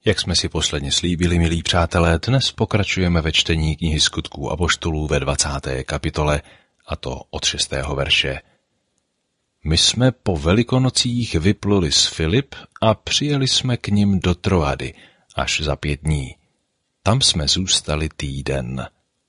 Jak jsme si posledně slíbili, milí přátelé, dnes pokračujeme ve čtení knihy Skutků apoštolů ve 20. kapitole, a to od 6. verše. My jsme po Velikonocích vypluli z Filip a přijeli jsme k nim do Troady až za 5 dní. Tam jsme zůstali týden.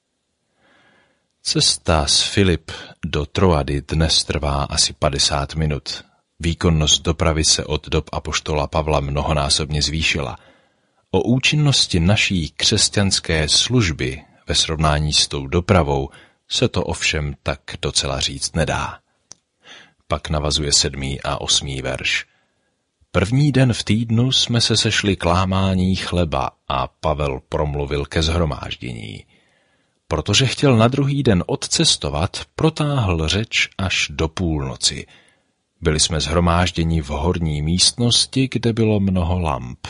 Cesta z Filip do Troady dnes trvá asi 50 minut. Výkonnost dopravy se od dob apoštola Pavla mnohonásobně zvýšila. O účinnosti naší křesťanské služby ve srovnání s tou dopravou se to ovšem tak docela říct nedá. Pak navazuje 7. a 8. verš. První den v týdnu jsme se sešli k lámání chleba a Pavel promluvil ke shromáždění. Protože chtěl na druhý den odcestovat, protáhl řeč až do půlnoci. Byli jsme shromážděni v horní místnosti, kde bylo mnoho lamp.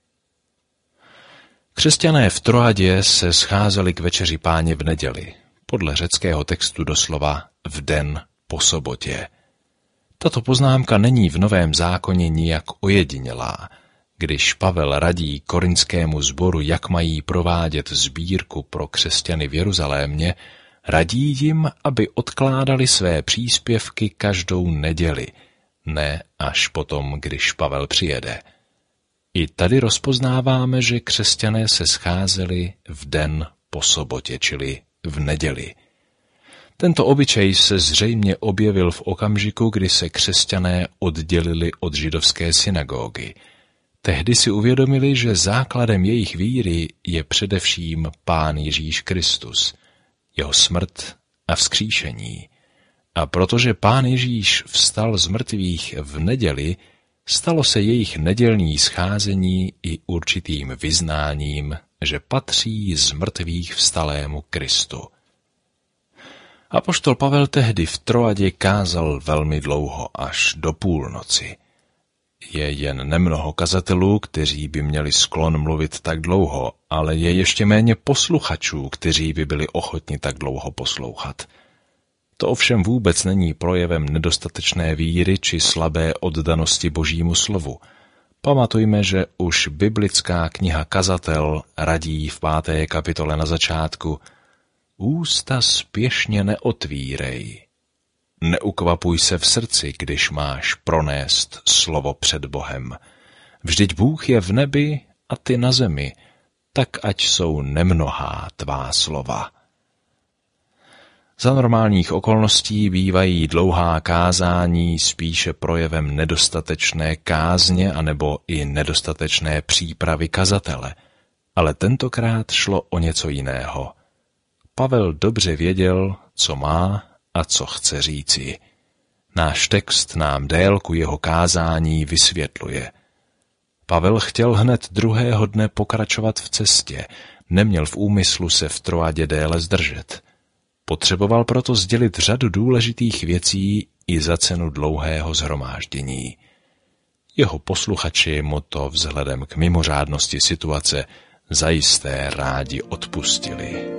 Křesťané v Troadě se scházeli k večeři Páně v neděli, podle řeckého textu doslova v den po sobotě. Tato poznámka není v Novém zákoně nijak ojedinělá. Když Pavel radí korintskému sboru, jak mají provádět sbírku pro křesťany v Jeruzalémě, radí jim, aby odkládali své příspěvky každou neděli, ne až potom, když Pavel přijede. I tady rozpoznáváme, že křesťané se scházeli v den po sobotě, čili v neděli. Tento obyčej se zřejmě objevil v okamžiku, kdy se křesťané oddělili od židovské synagogy. Tehdy si uvědomili, že základem jejich víry je především Pán Ježíš Kristus, jeho smrt a vzkříšení. A protože Pán Ježíš vstal z mrtvých v neděli, stalo se jejich nedělní scházení i určitým vyznáním, že patří z mrtvých vstalému Kristu. Apoštol Pavel tehdy v Troadě kázal velmi dlouho, až do půlnoci. Je jen nemnoho kazatelů, kteří by měli sklon mluvit tak dlouho, ale je ještě méně posluchačů, kteří by byli ochotni tak dlouho poslouchat. To ovšem vůbec není projevem nedostatečné víry či slabé oddanosti Božímu slovu. Pamatujme, že už biblická kniha Kazatel radí v 5. kapitole na začátku: ústa spěšně neotvírej. Neukvapuj se v srdci, když máš pronést slovo před Bohem. Vždyť Bůh je v nebi a ty na zemi, tak ať jsou nemnohá tvá slova. Za normálních okolností bývají dlouhá kázání spíše projevem nedostatečné kázně anebo i nedostatečné přípravy kazatele, ale tentokrát šlo o něco jiného. Pavel dobře věděl, co má a co chce říci. Náš text nám délku jeho kázání vysvětluje. Pavel chtěl hned druhého dne pokračovat v cestě, neměl v úmyslu se v Troadě déle zdržet. Potřeboval proto sdělit řadu důležitých věcí i za cenu dlouhého shromáždění. Jeho posluchači mu to vzhledem k mimořádnosti situace zajisté rádi odpustili.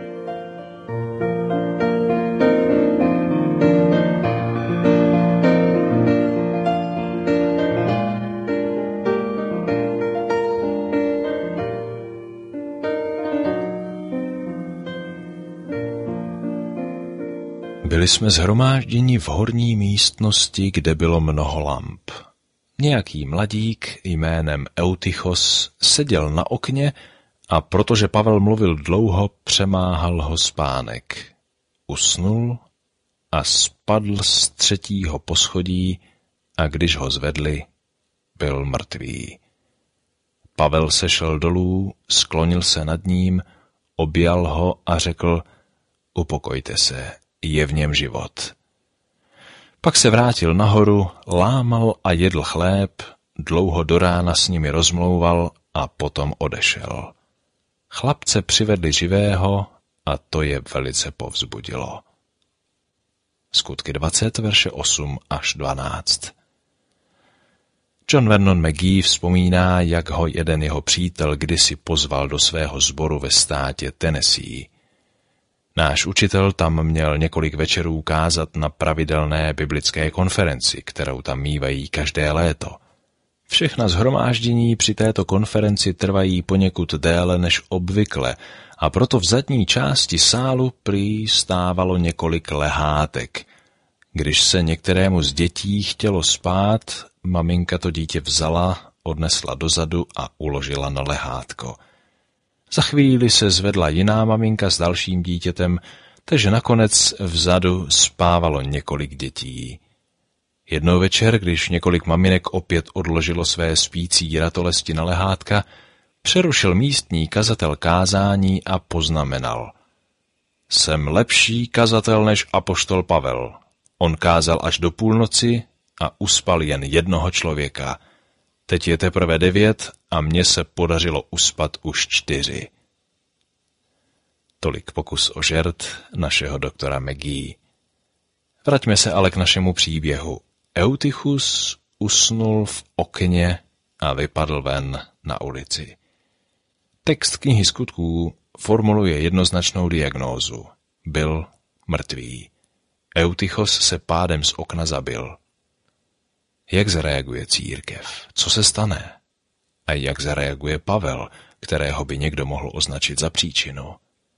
Byli jsme shromážděni v horní místnosti, kde bylo mnoho lamp. Nějaký mladík jménem Eutychos seděl na okně a protože Pavel mluvil dlouho, přemáhal ho spánek. Usnul a spadl z 3. poschodí a když ho zvedli, byl mrtvý. Pavel sešel dolů, sklonil se nad ním, objal ho a řekl: upokojte se, je v něm život. Pak se vrátil nahoru, lámal a jedl chléb, dlouho do rána s nimi rozmlouval a potom odešel. Chlapce přivedli živého a to je velice povzbudilo. Skutky 20, verše 8 až 12. John Vernon McGee vzpomíná, jak ho jeden jeho přítel kdysi pozval do svého sboru ve státě Tennessee. Náš učitel tam měl několik večerů kázat na pravidelné biblické konferenci, kterou tam mívají každé léto. Všechna shromáždění při této konferenci trvají poněkud déle než obvykle a proto v zadní části sálu prý stávalo několik lehátek. Když se některému z dětí chtělo spát, maminka to dítě vzala, odnesla dozadu a uložila na lehátko. Za chvíli se zvedla jiná maminka s dalším dítětem, takže nakonec vzadu spávalo několik dětí. Jednou večer, když několik maminek opět odložilo své spící ratolesti na lehátka, přerušil místní kazatel kázání a poznamenal: Jsem lepší kazatel než apoštol Pavel. On kázal až do půlnoci a uspal jen jednoho člověka. Teď je teprve 9 a mně se podařilo uspat už 4. Tolik pokus o žert našeho doktora McGee. Vraťme se ale k našemu příběhu. Eutychus usnul v okně a vypadl ven na ulici. Text knihy Skutků formuluje jednoznačnou diagnózu. Byl mrtvý. Eutychos se pádem z okna zabil. Jak zareaguje církev? Co se stane? A jak zareaguje Pavel, kterého by někdo mohl označit za příčinu?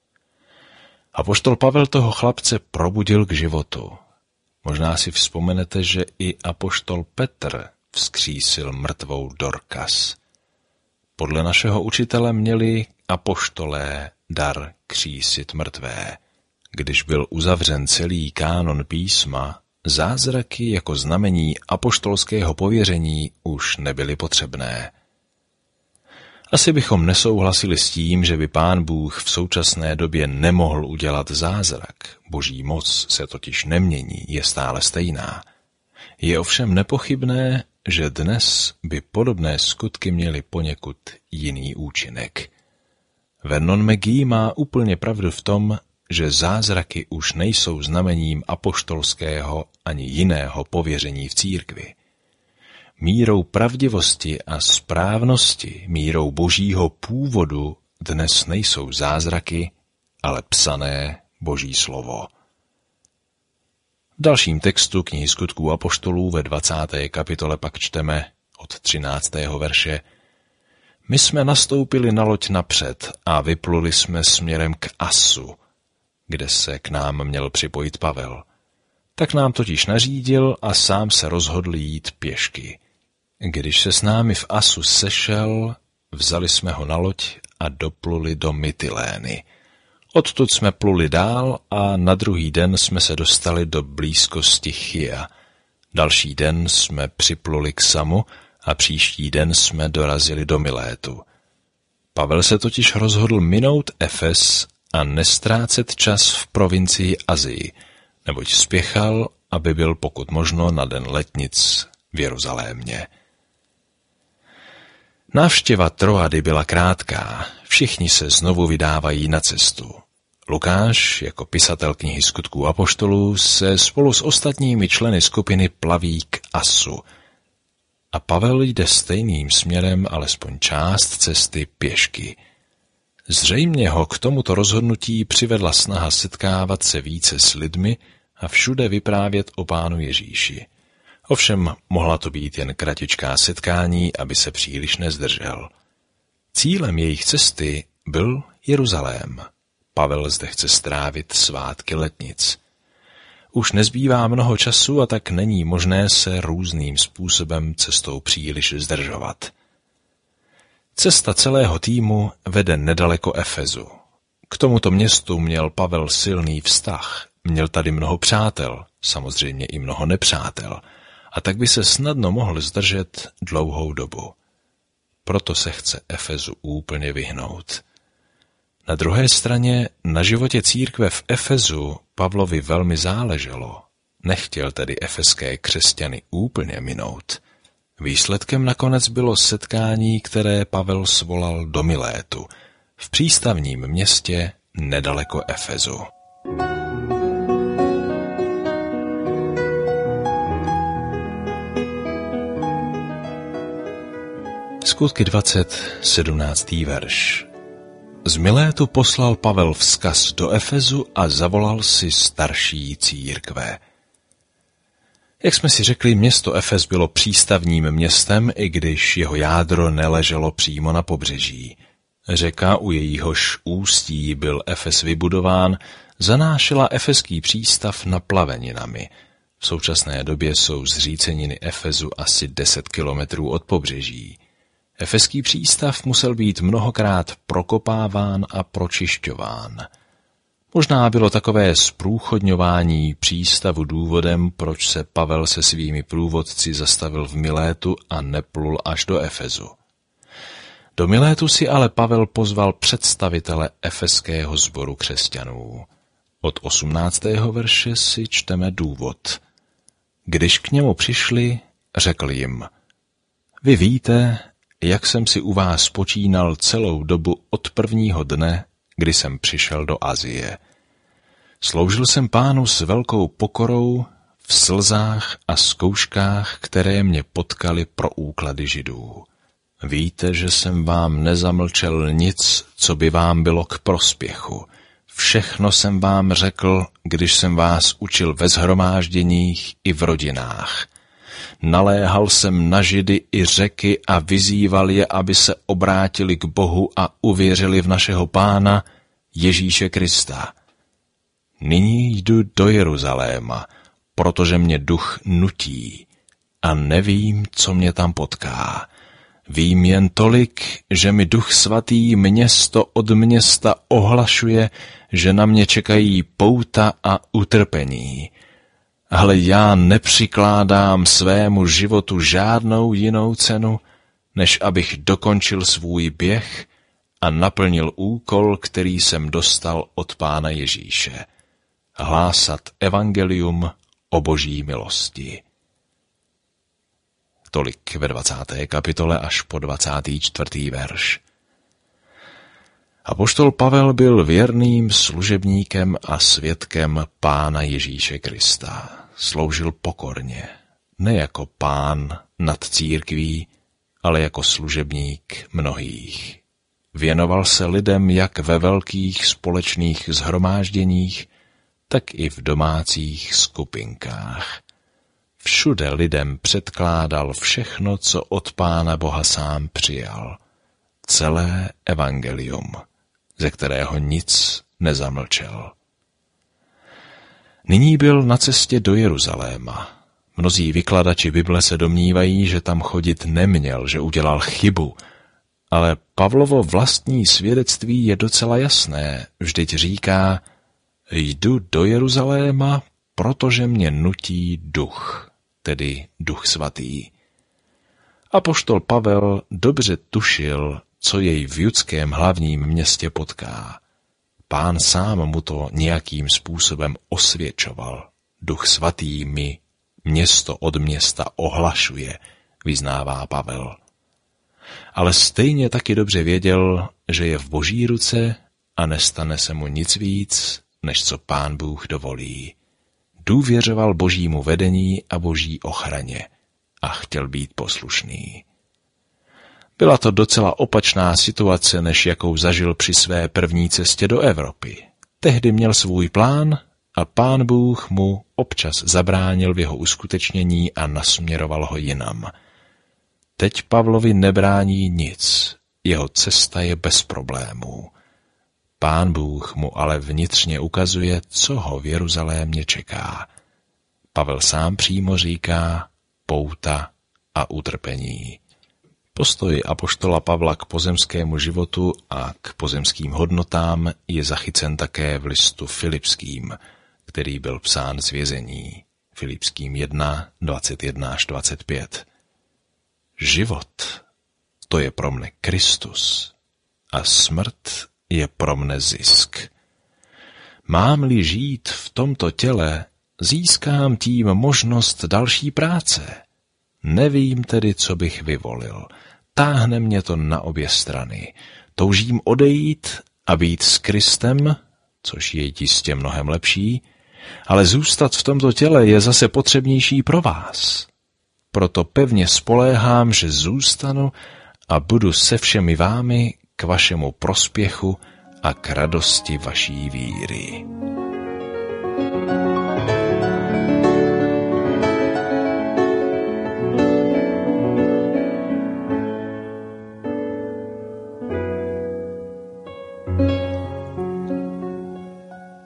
Apoštol Pavel toho chlapce probudil k životu. Možná si vzpomenete, že i apoštol Petr vzkřísil mrtvou Dorkas. Podle našeho učitele měli apoštolé dar křísit mrtvé. Když byl uzavřen celý kánon písma, zázraky jako znamení apoštolského pověření už nebyly potřebné. Asi bychom nesouhlasili s tím, že by Pán Bůh v současné době nemohl udělat zázrak. Boží moc se totiž nemění, je stále stejná. Je ovšem nepochybné, že dnes by podobné skutky měly poněkud jiný účinek. Vernon McGee má úplně pravdu v tom, že zázraky už nejsou znamením apoštolského ani jiného pověření v církvi. Mírou pravdivosti a správnosti, mírou božího původu dnes nejsou zázraky, ale psané Boží slovo. V dalším textu knihy Skutků apoštolů ve 20. kapitole pak čteme od 13. verše: My jsme nastoupili na loď napřed a vypluli jsme směrem k Asu, kde se k nám měl připojit Pavel. Tak nám totiž nařídil a sám se rozhodl jít pěšky. Když se s námi v Asu sešel, vzali jsme ho na loď a dopluli do Mytilény. Odtud jsme pluli dál a na druhý den jsme se dostali do blízkosti Chia. Další den jsme připluli k Samu a příští den jsme dorazili do Milétu. Pavel se totiž rozhodl minout Efes a nestrácet čas v provincii Asii, neboť spěchal, aby byl pokud možno na den letnic v Jeruzalémě. Návštěva Troady byla krátká, všichni se znovu vydávají na cestu. Lukáš, jako pisatel knihy Skutků apoštolů, se spolu s ostatními členy skupiny plaví k Asu. A Pavel jde stejným směrem alespoň část cesty pěšky. Zřejmě ho k tomuto rozhodnutí přivedla snaha setkávat se více s lidmi a všude vyprávět o Pánu Ježíši. Ovšem mohla to být jen kratičká setkání, aby se příliš nezdržel. Cílem jejich cesty byl Jeruzalém. Pavel zde chce strávit svátky letnic. Už nezbývá mnoho času a tak není možné se různým způsobem cestou příliš zdržovat. Cesta celého týmu vede nedaleko Efezu. K tomuto městu měl Pavel silný vztah. Měl tady mnoho přátel, samozřejmě i mnoho nepřátel, a tak by se snadno mohl zdržet dlouhou dobu. Proto se chce Efezu úplně vyhnout. Na druhé straně na životě církve v Efezu Pavlovi velmi záleželo. Nechtěl tedy efeské křesťany úplně minout. Výsledkem nakonec bylo setkání, které Pavel svolal do Milétu, v přístavním městě nedaleko Efezu. Skutky 20, 17. verš. Z Milétu poslal Pavel vzkaz do Efezu a zavolal si starší církve. Jak jsme si řekli, město Efes bylo přístavním městem, i když jeho jádro neleželo přímo na pobřeží. Řeka, u jejíhož ústí byl Efes vybudován, zanášela efeský přístav naplaveninami. V současné době jsou zříceniny Efesu asi 10 kilometrů od pobřeží. Efeský přístav musel být mnohokrát prokopáván a pročišťován. Možná bylo takové zprůchodňování přístavu důvodem, proč se Pavel se svými průvodci zastavil v Milétu a neplul až do Efesu. Do Milétu si ale Pavel pozval představitele efeského sboru křesťanů. Od 18. verše si čteme důvod. Když k němu přišli, řekl jim: Vy víte, jak jsem si u vás počínal celou dobu od prvního dne, kdy jsem přišel do Asie. Sloužil jsem Pánu s velkou pokorou, v slzách a zkouškách, které mě potkaly pro úklady Židů. Víte, že jsem vám nezamlčel nic, co by vám bylo k prospěchu. Všechno jsem vám řekl, když jsem vás učil ve shromážděních i v rodinách. Naléhal jsem na Židy i Řeky a vyzýval je, aby se obrátili k Bohu a uvěřili v našeho Pána Ježíše Krista. Nyní jdu do Jeruzaléma, protože mě duch nutí a nevím, co mě tam potká. Vím jen tolik, že mi Duch Svatý město od města ohlašuje, že na mě čekají pouta a utrpení. Ale já nepřikládám svému životu žádnou jinou cenu, než abych dokončil svůj běh a naplnil úkol, který jsem dostal od Pána Ježíše. Hlásat evangelium o Boží milosti. Tolik ve 20. kapitole až po 24. verš. Apoštol Pavel byl věrným služebníkem a svědkem Pána Ježíše Krista. Sloužil pokorně, ne jako pán nad církví, ale jako služebník mnohých. Věnoval se lidem jak ve velkých společných shromážděních, tak i v domácích skupinkách. Všude lidem předkládal všechno, co od Pána Boha sám přijal. Celé evangelium, ze kterého nic nezamlčel. Nyní byl na cestě do Jeruzaléma. Mnozí vykladači Bible se domnívají, že tam chodit neměl, že udělal chybu, ale Pavlovo vlastní svědectví je docela jasné. Vždyť říká: jdu do Jeruzaléma, protože mě nutí duch, tedy Duch Svatý. Apoštol Pavel dobře tušil, co jej v judském hlavním městě potká. Pán sám mu to nějakým způsobem osvědčoval. Duch Svatý mi město od města ohlašuje, vyznává Pavel. Ale stejně taky dobře věděl, že je v Boží ruce a nestane se mu nic víc, než co Pán Bůh dovolí. Důvěřoval Božímu vedení a Boží ochraně a chtěl být poslušný. Byla to docela opačná situace, než jakou zažil při své první cestě do Evropy. Tehdy měl svůj plán a Pán Bůh mu občas zabránil v jeho uskutečnění a nasměroval ho jinam. Teď Pavlovi nebrání nic, jeho cesta je bez problémů. Pán Bůh mu ale vnitřně ukazuje, co ho v Jeruzalémě čeká. Pavel sám přímo říká pouta a utrpení. Postoj apoštola Pavla k pozemskému životu a k pozemským hodnotám je zachycen také v listu Filipským, který byl psán z vězení. Filipským 1, 21 až 25. Život, to je pro mne Kristus a smrt je pro mne zisk. Mám-li žít v tomto těle, získám tím možnost další práce. Nevím tedy, co bych vyvolil. Táhne mě to na obě strany. Toužím odejít a být s Kristem, což je jistě mnohem lepší, ale zůstat v tomto těle je zase potřebnější pro vás. Proto pevně spoléhám, že zůstanu a budu se všemi vámi k vašemu prospěchu a k radosti vaší víry.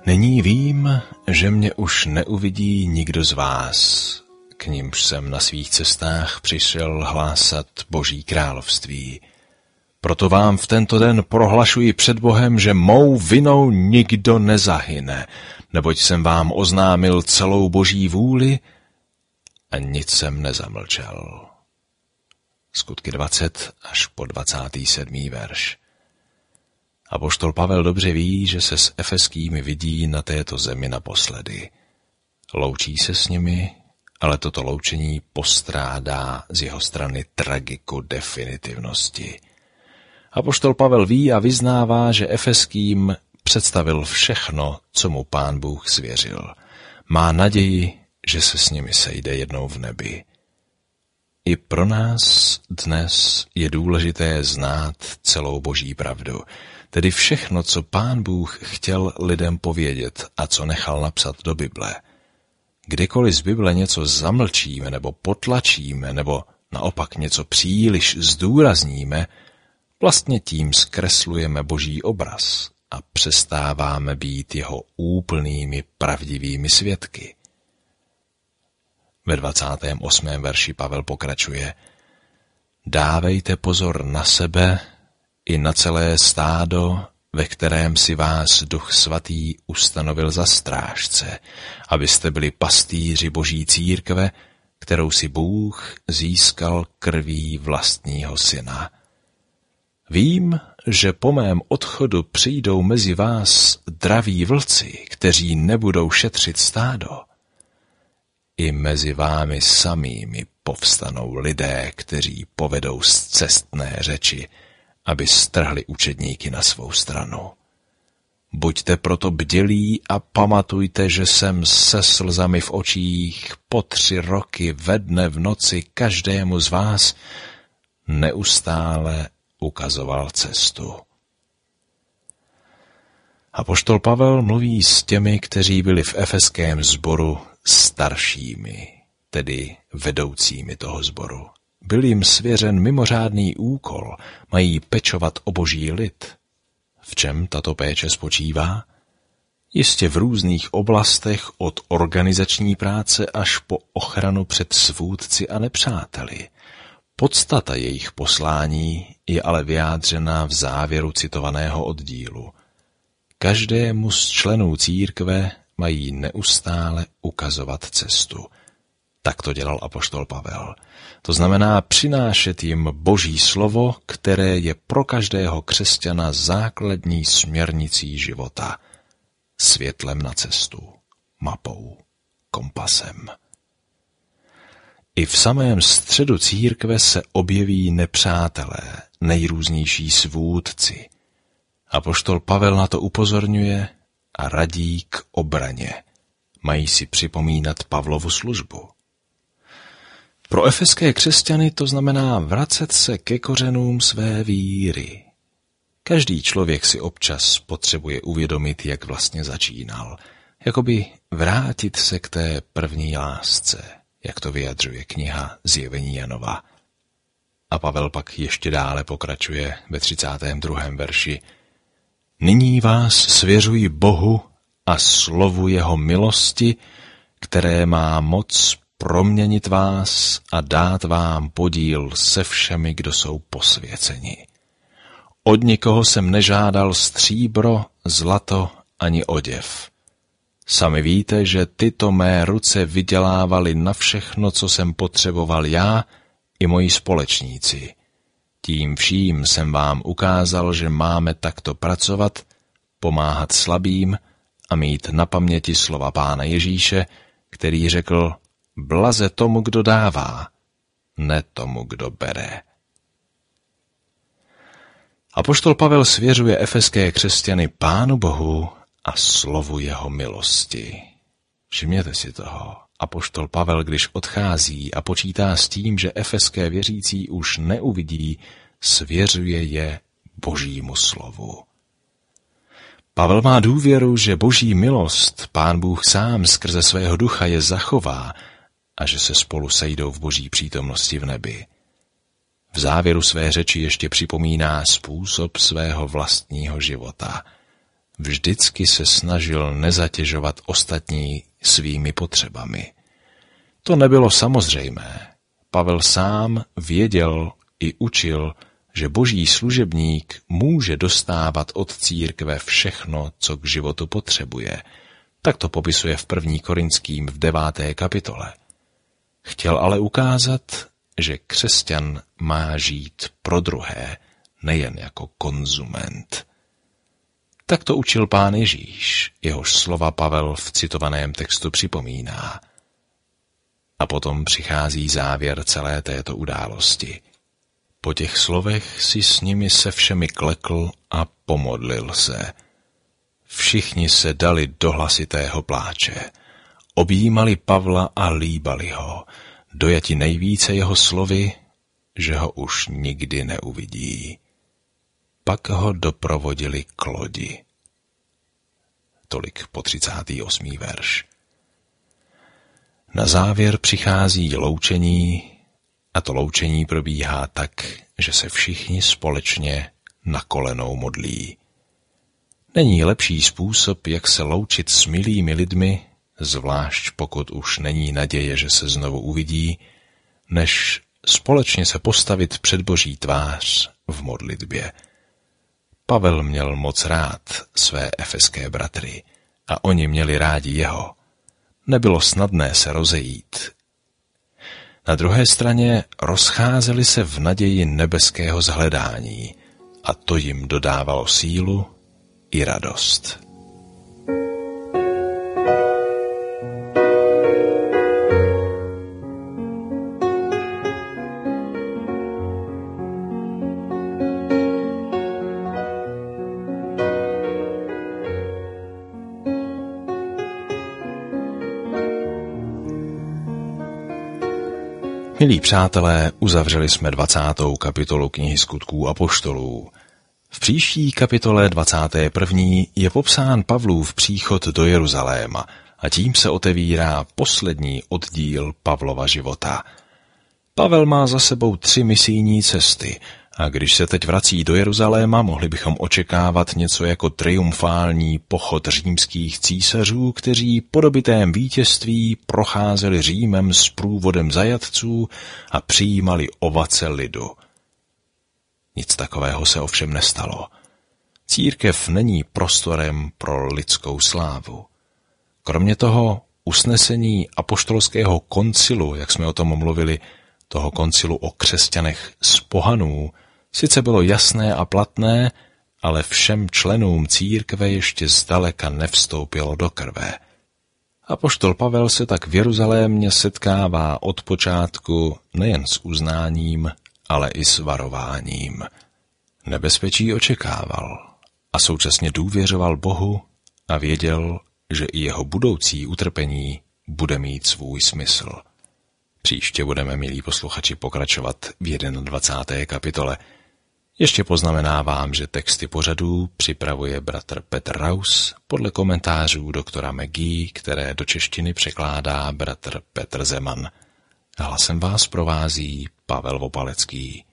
Nyní vím, že mě už neuvidí nikdo z vás, k nimž jsem na svých cestách přišel hlásat Boží království. Proto vám v tento den prohlašuji před Bohem, že mou vinou nikdo nezahyne, neboť jsem vám oznámil celou Boží vůli a nic jsem nezamlčel. Skutky 20 až po 27. verš. Apoštol Pavel dobře ví, že se s Efeskými vidí na této zemi naposledy. Loučí se s nimi, ale toto loučení postrádá z jeho strany tragiku definitivnosti. Apoštol Pavel ví a vyznává, že Efeským představil všechno, co mu Pán Bůh svěřil. Má naději, že se s nimi sejde jednou v nebi. I pro nás dnes je důležité znát celou Boží pravdu, tedy všechno, co Pán Bůh chtěl lidem povědět a co nechal napsat do Bible. Kdykoliv z Bible něco zamlčíme nebo potlačíme nebo naopak něco příliš zdůrazníme, vlastně tím zkreslujeme Boží obraz a přestáváme být jeho úplnými pravdivými svědky. Ve 28. verši Pavel pokračuje: Dávejte pozor na sebe i na celé stádo, ve kterém si vás Duch Svatý ustanovil za strážce, abyste byli pastýři Boží církve, kterou si Bůh získal krví vlastního syna. Vím, že po mém odchodu přijdou mezi vás draví vlci, kteří nebudou šetřit stádo. I mezi vámi samými povstanou lidé, kteří povedou scestné řeči, aby strhli učedníky na svou stranu. Buďte proto bdělí a pamatujte, že jsem se slzami v očích po 3 roky ve dne v noci každému z vás neustále ukazoval cestu. Apoštol Pavel mluví s těmi, kteří byli v efeském sboru staršími, tedy vedoucími toho sboru. Byl jim svěřen mimořádný úkol, mají pečovat o Boží lid. V čem tato péče spočívá? Jistě v různých oblastech od organizační práce až po ochranu před svůdci a nepřáteli. Podstata jejich poslání je ale vyjádřena v závěru citovaného oddílu. Každému z členů církve mají neustále ukazovat cestu. Tak to dělal apoštol Pavel. To znamená přinášet jim Boží slovo, které je pro každého křesťana základní směrnicí života. Světlem na cestu, mapou, kompasem. I v samém středu církve se objeví nepřátelé, nejrůznější svůdci. Apoštol Pavel na to upozorňuje a radí k obraně. Mají si připomínat Pavlovu službu. Pro efeské křesťany to znamená vracet se ke kořenům své víry. Každý člověk si občas potřebuje uvědomit, jak vlastně začínal. Jakoby vrátit se k té první lásce, jak to vyjadřuje kniha Zjevení Janova. A Pavel pak ještě dále pokračuje ve 32. verši. Nyní vás svěřuji Bohu a slovu jeho milosti, které má moc proměnit vás a dát vám podíl se všemi, kdo jsou posvěceni. Od nikoho jsem nežádal stříbro, zlato ani oděv. Sami víte, že tyto mé ruce vydělávaly na všechno, co jsem potřeboval já i moji společníci. Tím vším jsem vám ukázal, že máme takto pracovat, pomáhat slabým a mít na paměti slova Pána Ježíše, který řekl: blaze tomu, kdo dává, ne tomu, kdo bere. Apoštol Pavel svěřuje efeské křesťany Pánu Bohu a slovu jeho milosti. Všimněte si toho. Apoštol Pavel, když odchází a počítá s tím, že efeské věřící už neuvidí, svěřuje je Božímu slovu. Pavel má důvěru, že Boží milost Pán Bůh sám skrze svého ducha je zachová a že se spolu sejdou v Boží přítomnosti v nebi. V závěru své řeči ještě připomíná způsob svého vlastního života. vždycky se snažil nezatěžovat ostatní svými potřebami. To nebylo samozřejmé. Pavel sám věděl i učil, že boží služebník může dostávat od církve všechno, co k životu potřebuje. Tak to popisuje v 1. Korinským v 9. kapitole. Chtěl ale ukázat, že křesťan má žít pro druhé, nejen jako konzument. Tak to učil Pán Ježíš, jehož slova Pavel v citovaném textu připomíná. A potom přichází závěr celé této události. Po těch slovech si s nimi se všemi klekl a pomodlil se. Všichni se dali do hlasitého pláče. Objímali Pavla a líbali ho, dojati nejvíce jeho slovy, že ho už nikdy neuvidí. Pak ho doprovodili k lodi. Tolik po 38. verš. Na závěr přichází loučení a to loučení probíhá tak, že se všichni společně na kolenou modlí. Není lepší způsob, jak se loučit s milými lidmi, zvlášť pokud už není naděje, že se znovu uvidí, než společně se postavit před Boží tvář v modlitbě. Pavel měl moc rád své efeské bratry a oni měli rádi jeho. Nebylo snadné se rozejít. Na druhé straně rozcházeli se v naději nebeského shledání a to jim dodávalo sílu i radost. Milí přátelé, uzavřeli jsme 20. kapitolu knihy Skutků apoštolů. V příští kapitole 21. je popsán Pavlův příchod do Jeruzaléma a tím se otevírá poslední oddíl Pavlova života. Pavel má za sebou 3 misijní cesty a když se teď vrací do Jeruzaléma, mohli bychom očekávat něco jako triumfální pochod římských císařů, kteří po dobytém vítězství procházeli Římem s průvodem zajatců a přijímali ovace lidu. Nic takového se ovšem nestalo. Církev není prostorem pro lidskou slávu. Kromě toho usnesení apoštolského koncilu, jak jsme o tom mluvili, toho koncilu o křesťanech z pohanů, sice bylo jasné a platné, ale všem členům církve ještě zdaleka nevstoupilo do krve. Apoštol Pavel se tak v Jeruzalémě setkává od počátku nejen s uznáním, ale i s varováním. Nebezpečí očekával a současně důvěřoval Bohu a věděl, že i jeho budoucí utrpení bude mít svůj smysl. Příště budeme, milí posluchači, pokračovat v 21. kapitole. Ještě poznamenávám, že texty pořadů připravuje bratr Petr Raus podle komentářů doktora McGee, které do češtiny překládá bratr Petr Zeman. Hlasem vás provází Pavel Vopalecký.